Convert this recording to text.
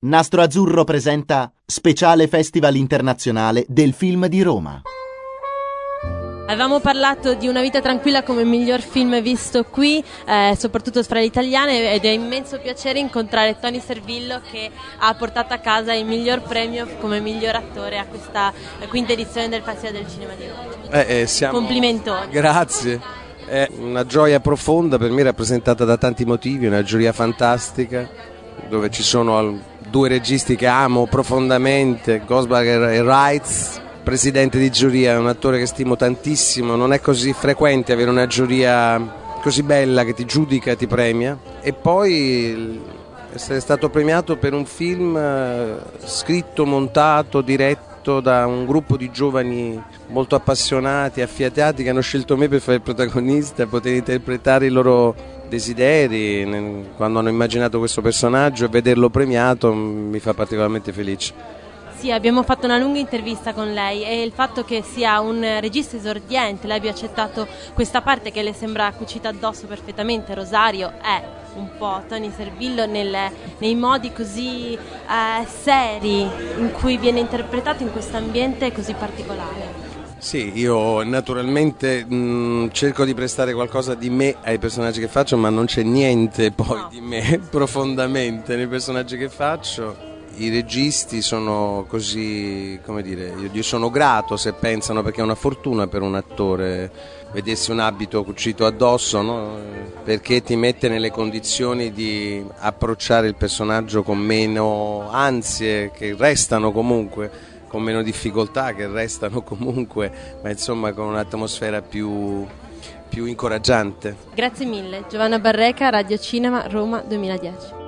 Nastro Azzurro presenta Speciale Festival Internazionale del Film di Roma. Avevamo parlato di Una vita tranquilla come miglior film visto qui, soprattutto fra le italiane, ed è immenso piacere incontrare Tony Servillo, che ha portato a casa il miglior premio come miglior attore a questa quinta edizione del Festival del Cinema di Roma. Complimentoni. Grazie. È una gioia profonda, per me rappresentata da tanti motivi, una giuria fantastica dove ci sono due registi che amo profondamente, Gosberger e Reitz. Presidente di giuria, è un attore che stimo tantissimo, non è così frequente avere una giuria così bella che ti giudica e ti premia. E poi essere stato premiato per un film scritto, montato, diretto da un gruppo di giovani molto appassionati, affiatati, che hanno scelto me per fare il protagonista, poter interpretare i loro desideri quando hanno immaginato questo personaggio, e vederlo premiato mi fa particolarmente felice. Sì, abbiamo fatto una lunga intervista con lei, e il fatto che sia un regista esordiente, lei abbia accettato questa parte che le sembra cucita addosso perfettamente. Rosario è un po' Tony Servillo nei modi così seri in cui viene interpretato in questo ambiente così particolare. Sì, io naturalmente cerco di prestare qualcosa di me ai personaggi che faccio, ma non c'è niente poi di me profondamente nei personaggi che faccio. I registi sono così, come dire, io sono grato se pensano, perché è una fortuna per un attore vedersi un abito cucito addosso, no? Perché ti mette nelle condizioni di approcciare il personaggio con meno ansie, che restano comunque, con meno difficoltà, che restano comunque, ma insomma con un'atmosfera più incoraggiante. Grazie mille. Giovanna Barreca, Radio Cinema, Roma 2010.